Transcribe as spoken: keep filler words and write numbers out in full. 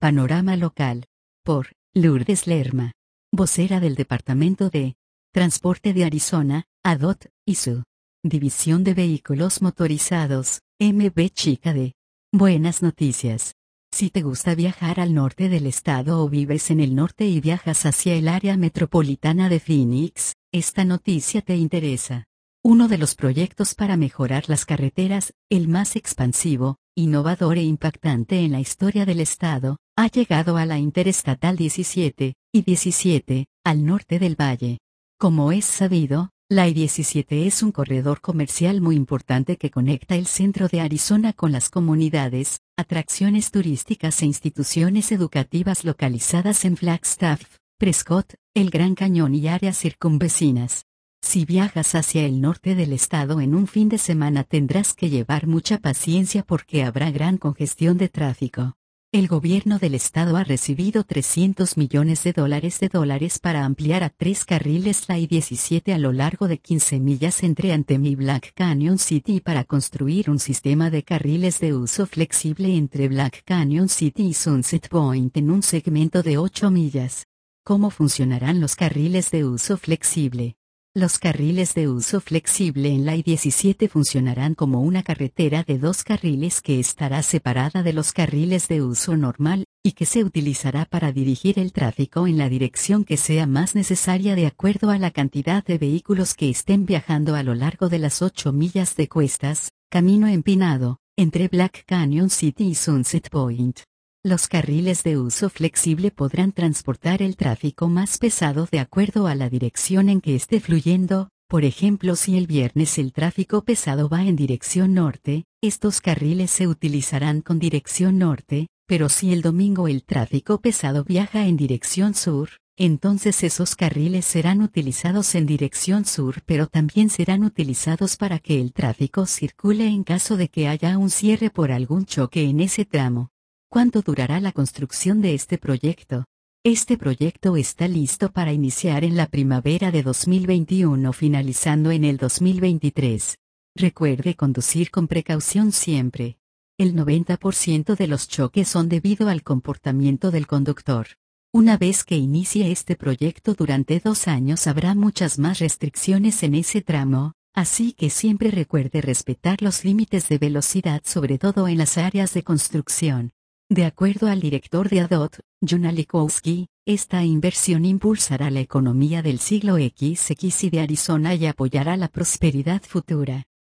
Panorama local. Por Lourdes Lerma, vocera del Departamento de Transporte de Arizona, A D O T, y su División de Vehículos Motorizados, M B Chica D. Buenas noticias. Si te gusta viajar al norte del estado o vives en el norte y viajas hacia el área metropolitana de Phoenix, esta noticia te interesa. Uno de los proyectos para mejorar las carreteras, el más expansivo, innovador e impactante en la historia del estado, ha llegado a la Interestatal diecisiete y diecisiete, al norte del valle. Como es sabido, la I diecisiete es un corredor comercial muy importante que conecta el centro de Arizona con las comunidades, atracciones turísticas e instituciones educativas localizadas en Flagstaff, Prescott, el Gran Cañón y áreas circunvecinas. Si viajas hacia el norte del estado en un fin de semana tendrás que llevar mucha paciencia porque habrá gran congestión de tráfico. El gobierno del estado ha recibido trescientos millones de dólares de dólares para ampliar a tres carriles la I diecisiete a lo largo de quince millas entre Anthem y Black Canyon City y para construir un sistema de carriles de uso flexible entre Black Canyon City y Sunset Point en un segmento de ocho millas. ¿Cómo funcionarán los carriles de uso flexible? Los carriles de uso flexible en la I diecisiete funcionarán como una carretera de dos carriles que estará separada de los carriles de uso normal, y que se utilizará para dirigir el tráfico en la dirección que sea más necesaria de acuerdo a la cantidad de vehículos que estén viajando a lo largo de las ocho millas de cuestas, camino empinado, entre Black Canyon City y Sunset Point. Los carriles de uso flexible podrán transportar el tráfico más pesado de acuerdo a la dirección en que esté fluyendo. Por ejemplo, si el viernes el tráfico pesado va en dirección norte, estos carriles se utilizarán con dirección norte, pero si el domingo el tráfico pesado viaja en dirección sur, entonces esos carriles serán utilizados en dirección sur pero también serán utilizados para que el tráfico circule en caso de que haya un cierre por algún choque en ese tramo. ¿Cuánto durará la construcción de este proyecto? Este proyecto está listo para iniciar en la primavera de dos mil veintiuno finalizando en el dos mil veintitrés. Recuerde conducir con precaución siempre. El noventa por ciento de los choques son debido al comportamiento del conductor. Una vez que inicie este proyecto durante dos años habrá muchas más restricciones en ese tramo, así que siempre recuerde respetar los límites de velocidad sobre todo en las áreas de construcción. De acuerdo al director de A D O T, John Alikowski, esta inversión impulsará la economía del siglo equis equis y de Arizona y apoyará la prosperidad futura.